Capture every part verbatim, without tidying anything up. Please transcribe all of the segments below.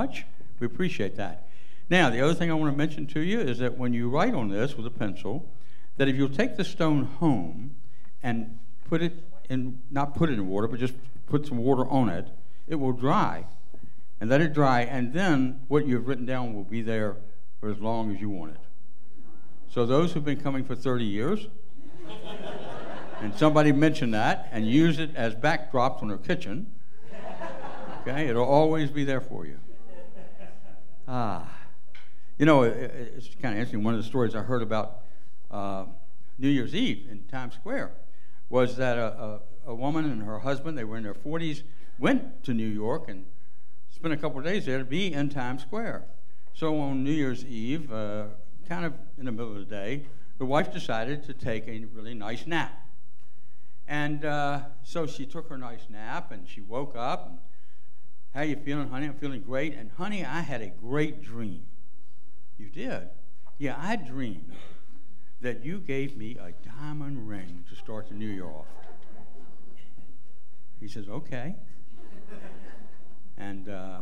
much. We appreciate that. Now, the other thing I want to mention to you is that when you write on this with a pencil, that if you'll take the stone home and put it in, not put it in water, but just put some water on it, it will dry. And let it dry, and then what you've written down will be there for as long as you want it. So those who've been coming for thirty years, and somebody mentioned that, and use it as backdrops on their kitchen, okay, it'll always be there for you. Ah. You know, it, it's kind of interesting. One of the stories I heard about uh, New Year's Eve in Times Square was that a, a, a woman and her husband, they were in their forties, went to New York and spent a couple of days there to be in Times Square. So on New Year's Eve, uh, kind of in the middle of the day, the wife decided to take a really nice nap. And uh, so she took her nice nap, and she woke up. And, how you feeling, honey? I'm feeling great. And, honey, I had a great dream. You did? Yeah, I dreamed that you gave me a diamond ring to start the new year off. He says, okay. And uh,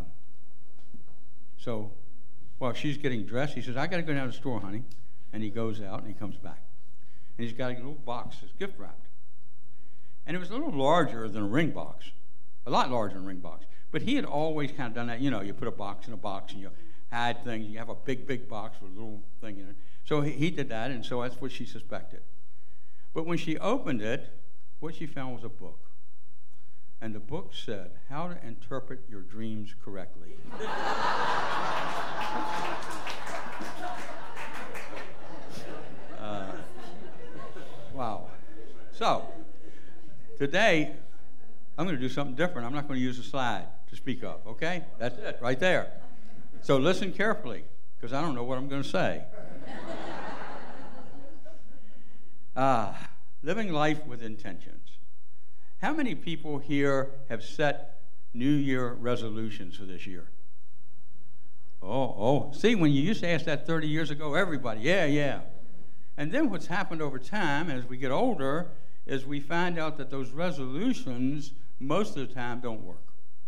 so while she's getting dressed, he says, I got to go down to the store, honey. And he goes out, and he comes back. And he's got a little box that's gift wrapped. And it was a little larger than a ring box, a lot larger than a ring box. But he had always kind of done that. You know, you put a box in a box, and you hide things. You have a big, big box with a little thing in it. So he, he did that, and so that's what she suspected. But when she opened it, what she found was a book. And the book said, How to Interpret Your Dreams Correctly. uh, wow. So, today, I'm going to do something different. I'm not going to use a slide to speak of, okay? That's it, right there. So listen carefully, because I don't know what I'm going to say. Ah, living life with intentions. How many people here have set New Year resolutions for this year? Oh, oh. See, when you used to ask that thirty years ago, everybody, yeah, yeah. And then what's happened over time as we get older is we find out that those resolutions most of the time don't work.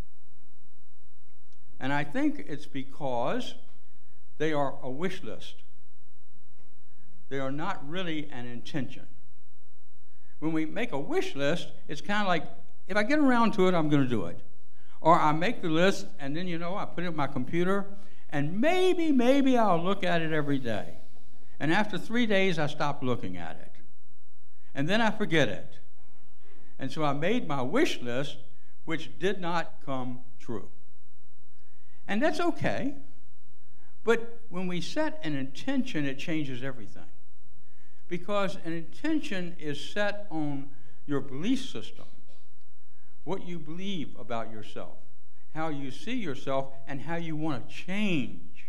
And I think it's because they are a wish list. They are not really an intention. When we make a wish list, it's kind of like, if I get around to it, I'm going to do it. Or I make the list, and then, you know, I put it in my computer, and maybe, maybe I'll look at it every day. And after three days, I stop looking at it. And then I forget it. And so I made my wish list, which did not come true. And that's okay. But when we set an intention, it changes everything. Because an intention is set on your belief system, what you believe about yourself, how you see yourself, and how you want to change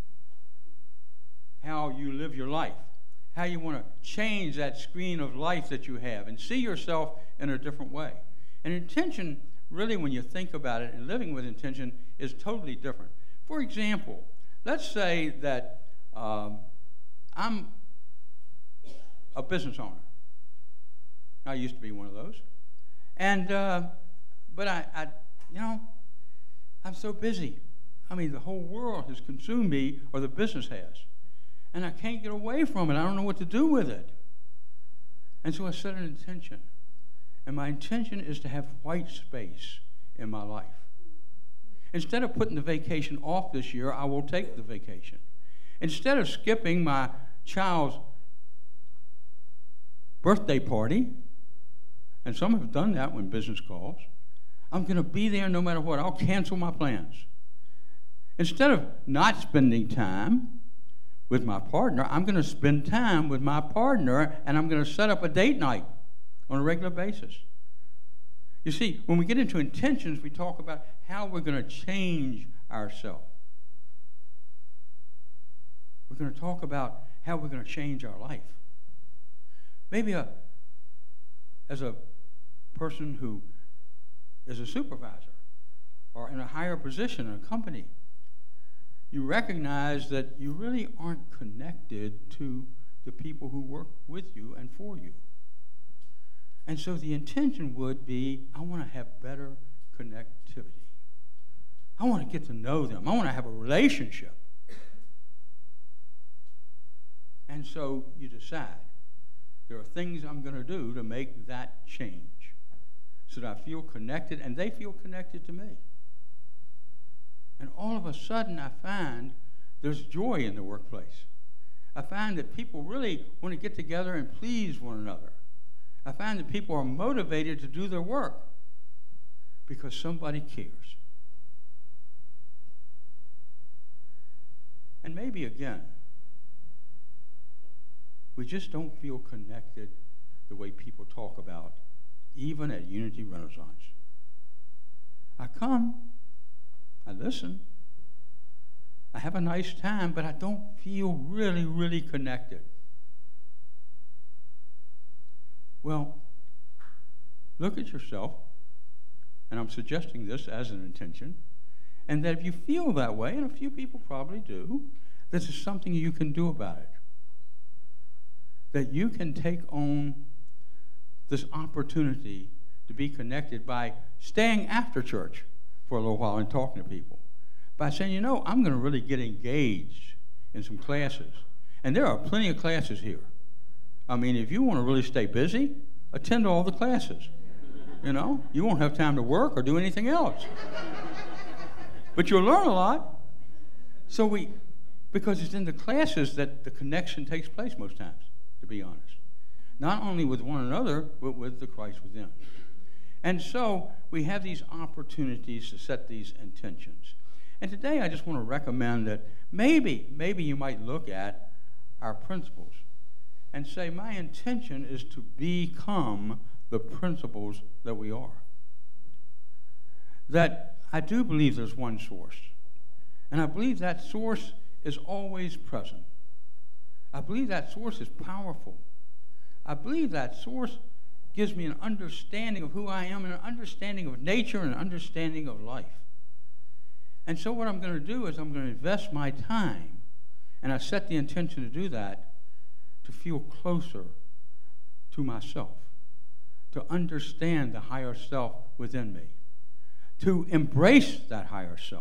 how you live your life, how you want to change that screen of life that you have and see yourself in a different way. And intention, really, when you think about it, and living with intention is totally different. For example, let's say that um, I'm a business owner. I used to be one of those. And, uh, but I, I, you know, I'm so busy. I mean, the whole world has consumed me, or the business has. And I can't get away from it. I don't know what to do with it. And so I set an intention. And my intention is to have white space in my life. Instead of putting the vacation off this year, I will take the vacation. Instead of skipping my child's birthday party, and some have done that when business calls, I'm going to be there no matter what. I'll cancel my plans. Instead of not spending time with my partner, I'm going to spend time with my partner, and I'm going to set up a date night on a regular basis. You see, when we get into intentions, we talk about how we're going to change ourselves. We're going to talk about how we're going to change our life. Maybe a, as a person who is a supervisor or in a higher position in a company, you recognize that you really aren't connected to the people who work with you and for you. And so the intention would be, I want to have better connectivity I want to get to know them. I want to have a relationship. And so you decide, there are things I'm going to do to make that change so that I feel connected and they feel connected to me. And all of a sudden I find there's joy in the workplace. I find that people really want to get together and please one another. I find that people are motivated to do their work because somebody cares. And maybe again, we just don't feel connected the way people talk about, even at Unity Renaissance. I come, I listen, I have a nice time, but I don't feel really, really connected. Well, look at yourself, and I'm suggesting this as an intention, and that if you feel that way, and a few people probably do, this is something you can do about it. That you can take on this opportunity to be connected by staying after church for a little while and talking to people. By saying, you know, I'm going to really get engaged in some classes. And there are plenty of classes here. I mean, if you want to really stay busy, attend all the classes. You know, you won't have time to work or do anything else. But you'll learn a lot. So we, because it's in the classes that the connection takes place most times, to be honest. Not only with one another, but with the Christ within. And so we have these opportunities to set these intentions. And today I just want to recommend that maybe, maybe you might look at our principles and say, my intention is to become the principles that we are. That I do believe there's one source. And I believe that source is always present. I believe that source is powerful. I believe that source gives me an understanding of who I am, and an understanding of nature, and an understanding of life. And so what I'm going to do is I'm going to invest my time, and I set the intention to do that, to feel closer to myself, to understand the higher self within me, to embrace that higher self.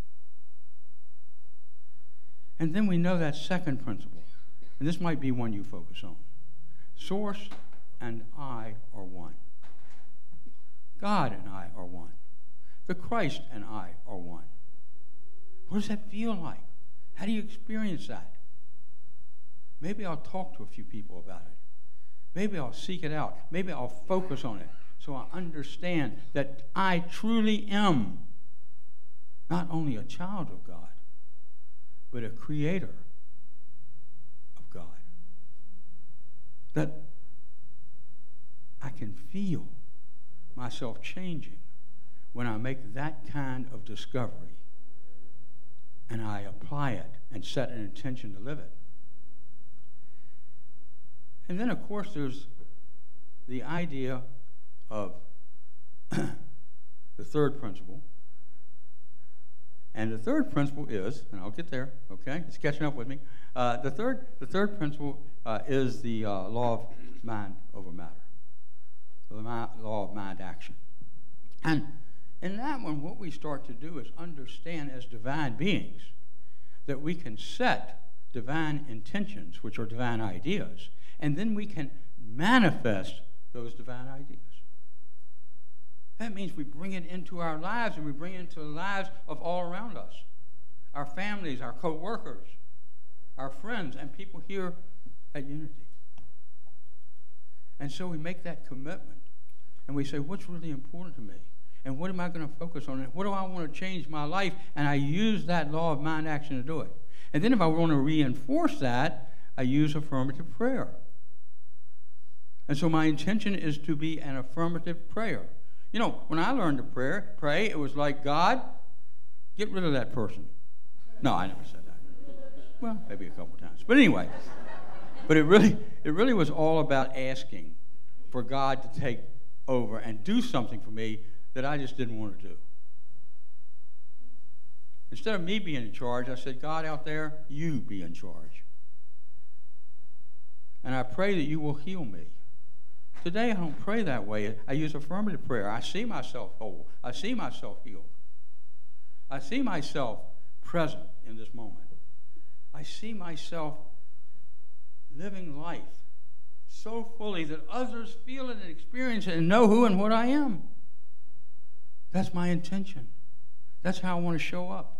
And then we know that second principle, and this might be one you focus on. Source and I are one. God and I are one. The Christ and I are one. What does that feel like? How do you experience that? Maybe I'll talk to a few people about it. Maybe I'll seek it out. Maybe I'll focus on it so I understand that I truly am not only a child of God, but a creator of God. That I can feel myself changing when I make that kind of discovery and I apply it and set an intention to live it. And then, of course, there's the idea of the third principle. And the third principle is, and I'll get there, okay? It's catching up with me. Uh, the third, the third principle uh, is the uh, law of mind over matter, the law of mind action. And in that one, what we start to do is understand as divine beings that we can set divine intentions, which are divine ideas, and then we can manifest those divine ideas. That means we bring it into our lives, and we bring it into the lives of all around us. Our families, our co-workers, our friends, and people here at Unity. And so we make that commitment, and we say, what's really important to me? And what am I going to focus on? And what do I want to change my life? And I use that law of mind action to do it. And then if I want to reinforce that, I use affirmative prayer. And so my intention is to be an affirmative prayer. You know, when I learned to pray, pray, it was like, God, get rid of that person. No, I never said that. Well, maybe a couple times. But anyway, but it really, it really was all about asking for God to take over and do something for me that I just didn't want to do. Instead of me being in charge, I said, God out there, you be in charge. And I pray that you will heal me. Today, I don't pray that way. I use affirmative prayer. I see myself whole. I see myself healed. I see myself present in this moment. I see myself living life so fully that others feel it and experience it and know who and what I am. That's my intention. That's how I want to show up.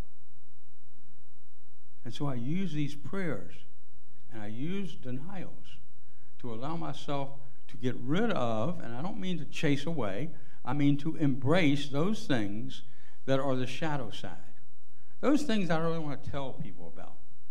And so I use these prayers and I use denials to allow myself to get rid of, and I don't mean to chase away, I mean to embrace those things that are the shadow side. Those things I don't really want to tell people about.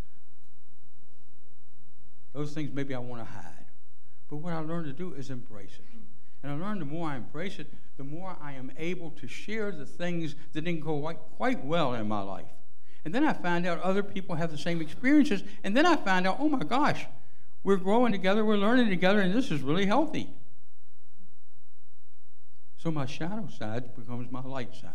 Those things maybe I want to hide. But what I learned to do is embrace it. And I learned the more I embrace it, the more I am able to share the things that didn't go quite, quite well in my life. And then I find out other people have the same experiences. And then I find out, oh my gosh, we're growing together, we're learning together, and this is really healthy. So my shadow side becomes my light side.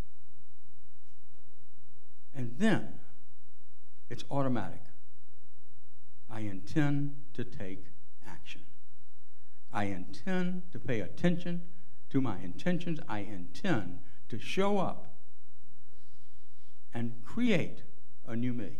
And then it's automatic. I intend to take action. I intend to pay attention to my intentions. I intend to show up and create a new me.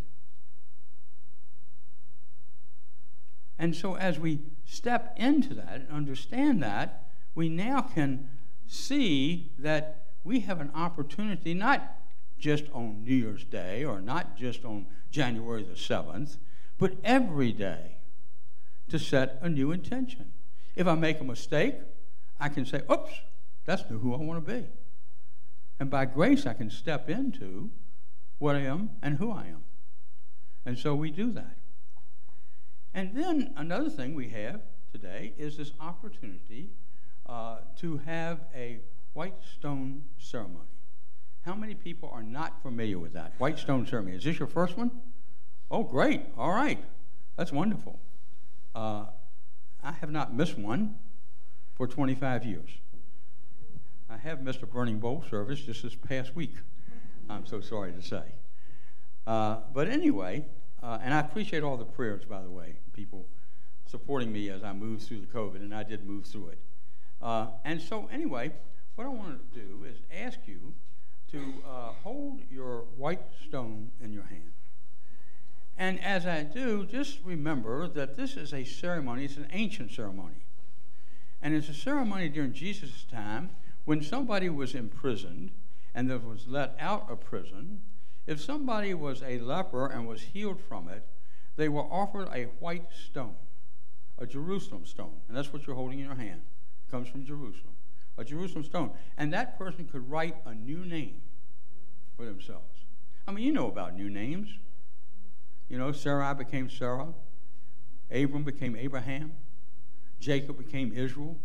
And so as we step into that and understand that, we now can see that we have an opportunity, not just on New Year's Day or not just on January the seventh, but every day to set a new intention. If I make a mistake, I can say, oops, that's not who I want to be. And by grace, I can step into what I am and who I am. And so we do that. And then another thing we have today is this opportunity uh, to have a white stone ceremony. How many people are not familiar with that? White stone ceremony. Is this your first one? Oh, great. All right. That's wonderful. Uh, I have not missed one for twenty-five years. I have missed a burning bowl service just this past week, I'm so sorry to say. Uh, but anyway, uh, and I appreciate all the prayers, by the way, people supporting me as I moved through the COVID, and I did move through it. Uh, and so anyway, what I want to do is ask you to uh, hold your white stone in your hand. And as I do, just remember that this is a ceremony, it's an ancient ceremony. And it's a ceremony during Jesus' time when somebody was imprisoned and that was let out of prison. If somebody was a leper and was healed from it, they were offered a white stone, a Jerusalem stone. And that's what you're holding in your hand. It comes from Jerusalem. A Jerusalem stone. And that person could write a new name for themselves. I mean, you know about new names. You know, Sarai became Sarah. Abram became Abraham. Jacob became Israel.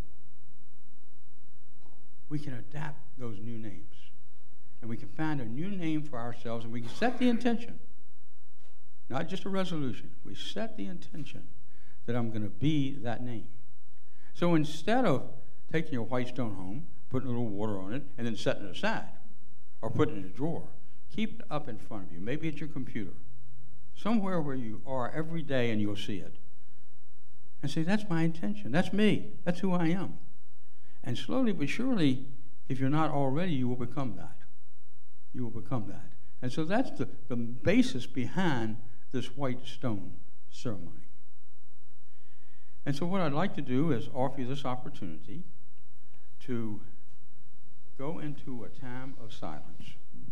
We can adapt those new names. And we can find a new name for ourselves, and we can set the intention. Not just a resolution. We set the intention that I'm going to be that name. So instead of taking your white stone home, putting a little water on it, and then setting it aside, or putting it in a drawer, keep it up in front of you, maybe at your computer, somewhere where you are every day and you'll see it. And say, that's my intention. That's me. That's who I am. And slowly but surely, if you're not already, you will become that. You will become that. And so that's the, the basis behind this white stone ceremony. And so what I'd like to do is offer you this opportunity to go into a time of silence.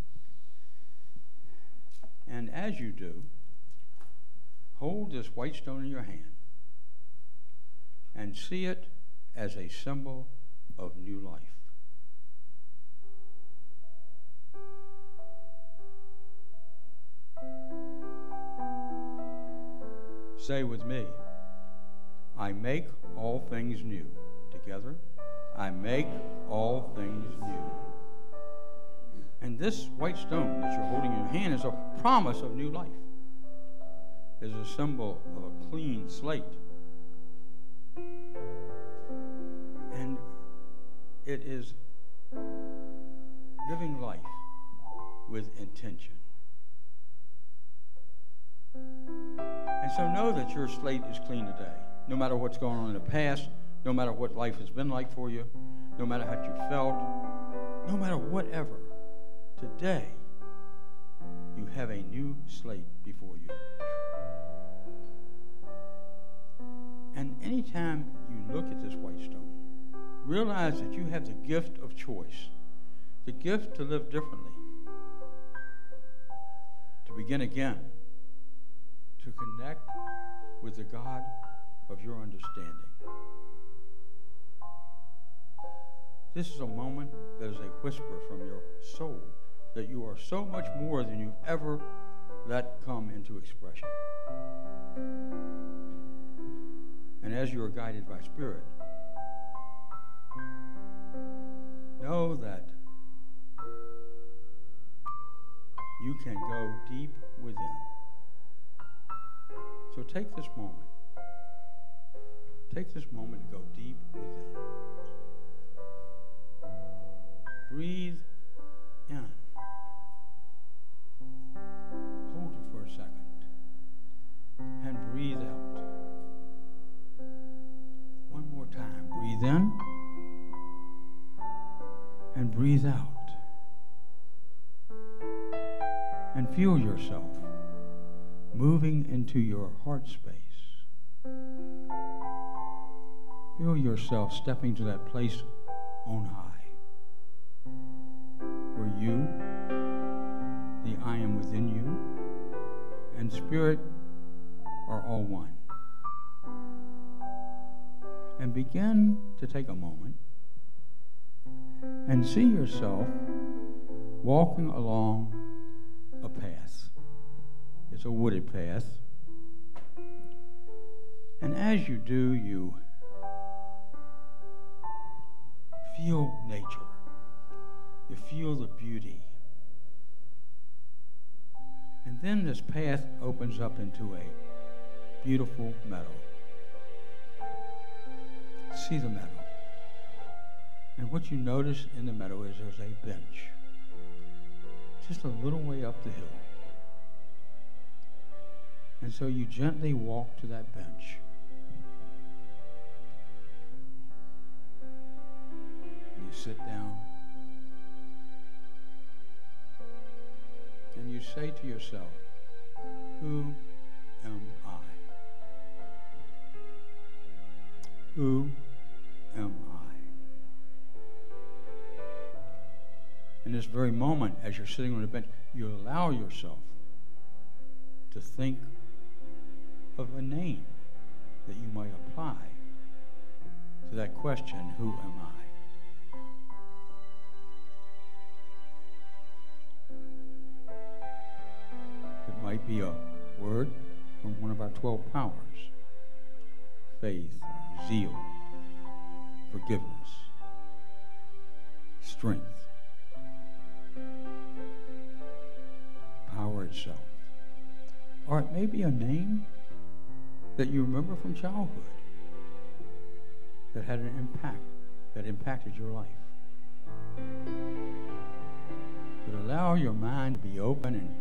And as you do, hold this white stone in your hand and see it as a symbol of new life. Say with me, I make all things new. Together, I make all things new. And this white stone that you're holding in your hand is a promise of new life. Is a symbol of a clean slate. And it is living life with intention. And so know that your slate is clean today. No matter what's going on in the past, no matter what life has been like for you, no matter how you felt, no matter whatever, today You have a new slate before you. And anytime you look at this white stone, realize that you have the gift of choice, the gift to live differently, to begin again, to connect with the God of your understanding. This is a moment that is a whisper from your soul that you are so much more than you've ever let come into expression. And as you are guided by Spirit, know that you can go deep within. So take this moment. Take this moment to go deep within. Breathe in. Hold it for a second. And breathe out. One more time. Breathe in. And breathe out. And feel yourself moving into your heart space. Feel yourself stepping to that place on high, where you, the I am within you, and Spirit are all one. And begin to take a moment and see yourself walking along a path. It's a wooded path. And as you do, you feel nature. You feel the beauty. And then this path opens up into a beautiful meadow. See the meadow. And what you notice in the meadow is there's a bench, just a little way up the hill. And so you gently walk to that bench. And you sit down. And you say to yourself, who am I? Who am I? In this very moment, as you're sitting on the bench, you allow yourself to think of a name that you might apply to that question, who am I? It might be a word from one of our twelve powers: faith, zeal, forgiveness, strength, power itself. Or it may be a name that you remember from childhood that had an impact, that impacted your life. But allow your mind to be open and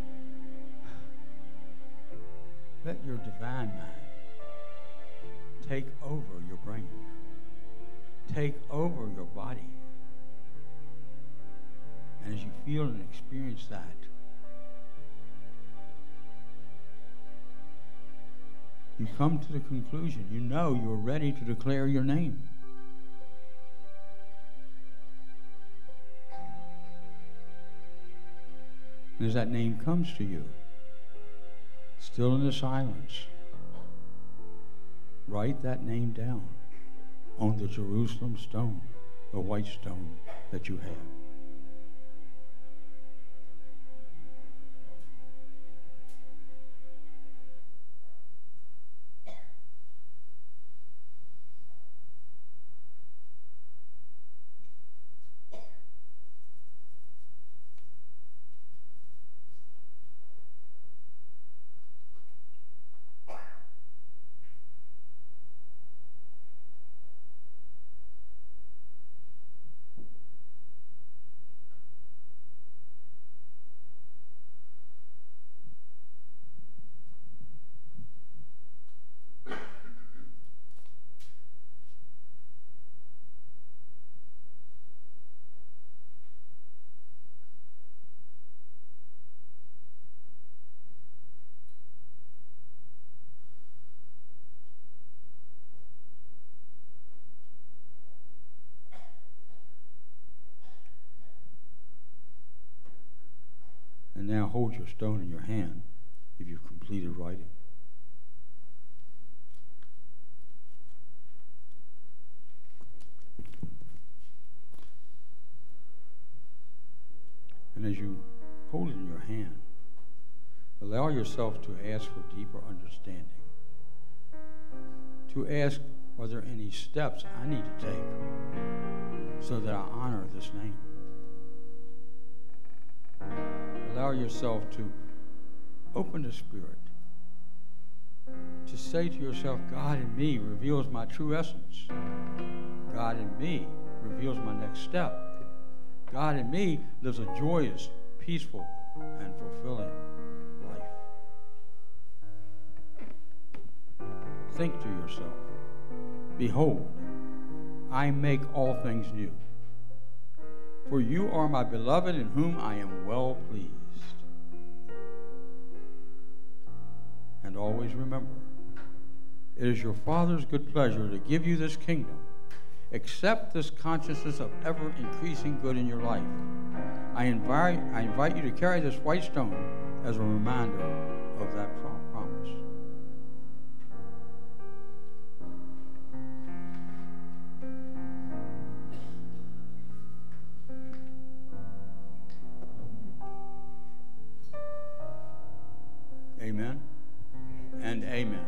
let your divine mind take over your brain, take over your body. And as you feel and experience that, you come to the conclusion, you know you're ready to declare your name. And as that name comes to you, still in the silence, write that name down on the Jerusalem stone, the white stone that you have. hold your stone in your hand if you've completed writing. And as you hold it in your hand, allow yourself to ask for deeper understanding. To ask, are there any steps I need to take so that I honor this name? Allow yourself to open the Spirit, to say to yourself, God in me reveals my true essence. God in me reveals my next step. God in me lives a joyous, peaceful, and fulfilling life. Think to yourself, behold, I make all things new. For you are my beloved in whom I am well pleased. And always remember, it is your Father's good pleasure to give you this kingdom. Accept this consciousness of ever-increasing good in your life. I invite, I invite you to carry this white stone as a reminder of that prom- promise. Amen and amen.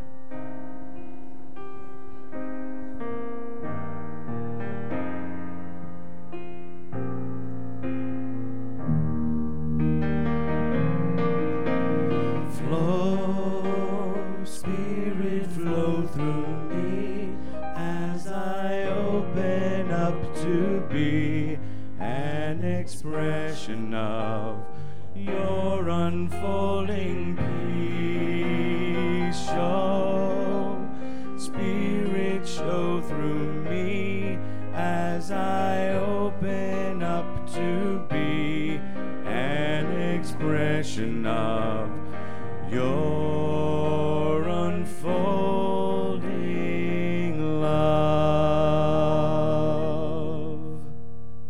Expression of your unfolding peace. Show, Spirit, show through me as I open up to be an expression of your